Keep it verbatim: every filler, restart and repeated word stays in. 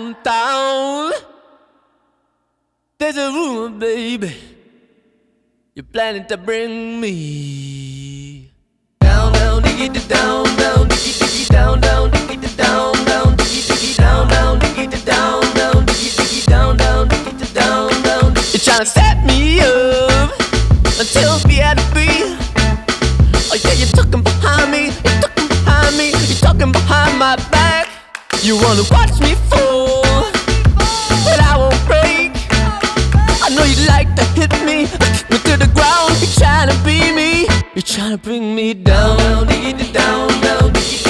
downtown. There's a rumor, baby, you're planning to bring me down, down, diggy, down, down, diggy, diggy, down, down, diggy, down, down, diggy, diggy, down, down, diggy, down, down, diggy, diggy, down, down, diggy, down, down. You're trying to set me up until we had to be. Oh yeah, you're talking behind me, you're talking behind me, you're talking behind my back. You wanna watch me fall, but I won't break. I know you like to hit me, kick me to the ground. You're trying to be me, you're trying to bring me down, down, down, down, down.